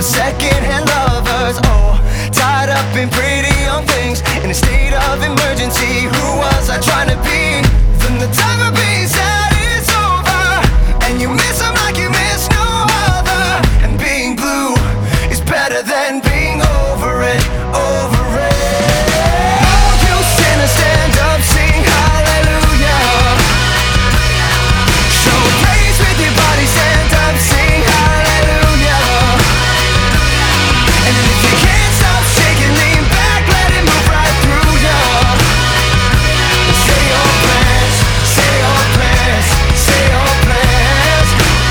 second-hand lovers. Oh, tied up in pretty young things, in a state of emergency. Who was I trying to be? Then the time of being sad is over, and you miss them like you miss no other. And being blue is better than being over it, over it. Oh, you sinners, stand up, sing hallelujah. Show praise with your body, stand up, sing hallelujah. And if you can't stop shaking, lean back, let it move right through ya. Say your prayers, say your prayers, say your prayers.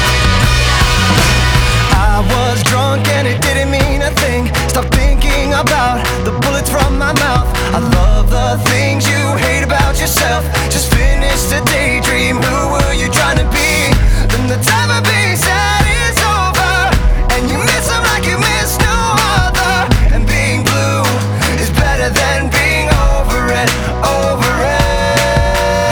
I was drunk and it didn't mean a thing. Stop thinking about the bullets from my mouth. I love the things you hate about yourself. Just finish the daydream. Who were you trying to be? Then the time of being sad is over, and you miss them like you miss no other. And being blue is better than being over it, over it.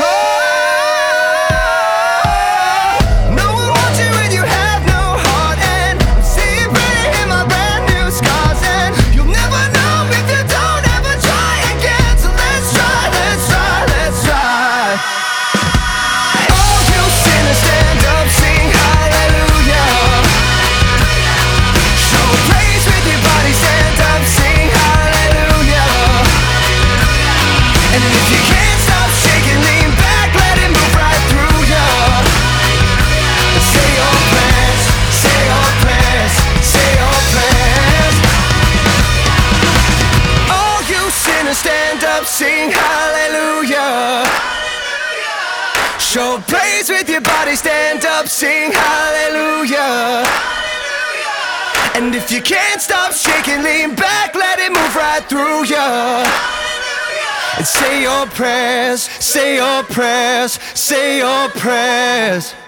No one wants you when you have no heart, and I'm seeing pretty in my brand new scars. And you'll never know if you don't ever try again. So let's try, let's try, let's try. Oh, you sinners, stand up, sing hallelujah. Show praise with your body, stand up, sing hallelujah. And if you can't stop shaking, lean back, let it move right through ya. Say your prayers, say your prayers, say your prayers. Oh, you sinners, stand up, sing hallelujah. Show praise with your body, stand up, sing hallelujah. And if you can't stop shaking, lean back, let it move right through ya. And say your prayers, say your prayers, say your prayers.